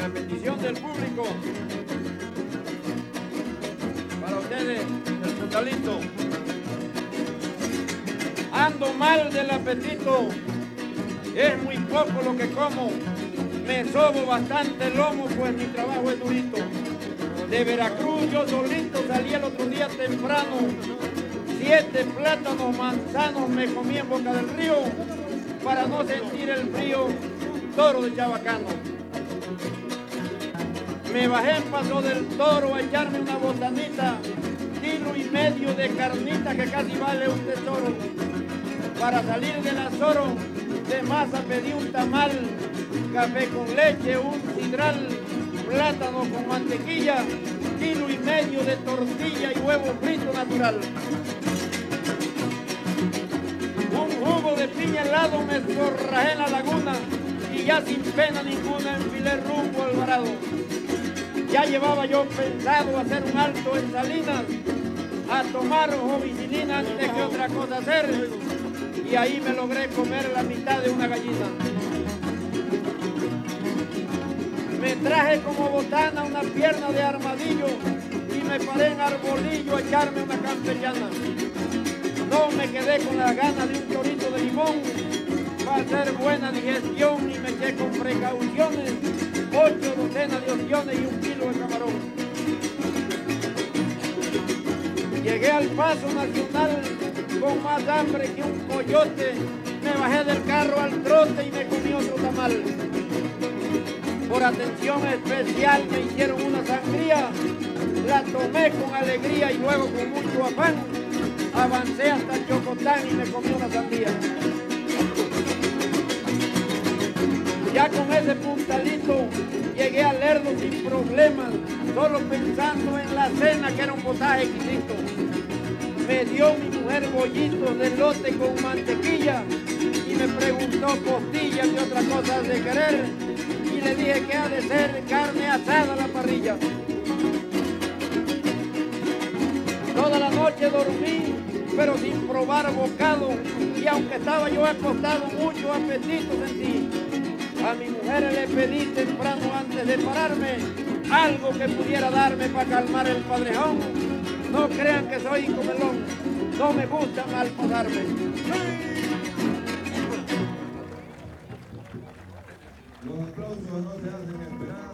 la bendición del público, para ustedes, el puntalito. Ando mal del apetito, es muy poco lo que como, me sobo bastante lomo, pues mi trabajo es durito. De Veracruz yo solito salí el otro día temprano, 7 plátanos manzanos me comí en Boca del Río, para no sentir el frío, Toro de Chabacano. Me bajé en Paso del Toro a echarme una botanita, 1,5 kilos de carnita que casi vale un tesoro. Para salir del Azoro, de masa pedí un tamal, café con leche, un sidral, plátano con mantequilla, 1,5 kilos de tortilla y huevo frito natural. Un jugo de piña helado me zorrajé en la laguna y ya sin pena ninguna enfilé rumbo al Alvarado. Ya llevaba yo pensado hacer un alto en Salinas, a tomar jovicilina antes que otra cosa hacer, y ahí me logré comer la mitad de una gallina. Me traje como botana una pierna de armadillo y me paré en Arbolillo a echarme una campechana. No me quedé con las ganas de un chorito de limón para hacer buena digestión y me eché con precauciones 8 docenas de ostiones y 1 kilo de camarón. Llegué al Paso Nacional con más hambre que un coyote, me bajé del carro al trote y me comí otro tamal. Por atención especial me hicieron una sangría, la tomé con alegría y luego con mucho afán avancé hasta Chocotán y me comí una sandía. Ya con ese puntalito llegué al Lerdo sin problemas, solo pensando en la cena que era un potaje exquisito. Me dio mi mujer bollitos de lote con mantequilla y me preguntó costillas y otras cosas de querer y le dije que ha de ser carne asada a la parrilla. Toda la noche dormí, pero sin probar bocado, y aunque estaba yo acostado, mucho apetito sentí. A mi mujer le pedí temprano antes de pararme algo que pudiera darme para calmar el padrejón. No crean que soy comelón, no me gusta mal pasarme. Los aplausos no se hacen esperar.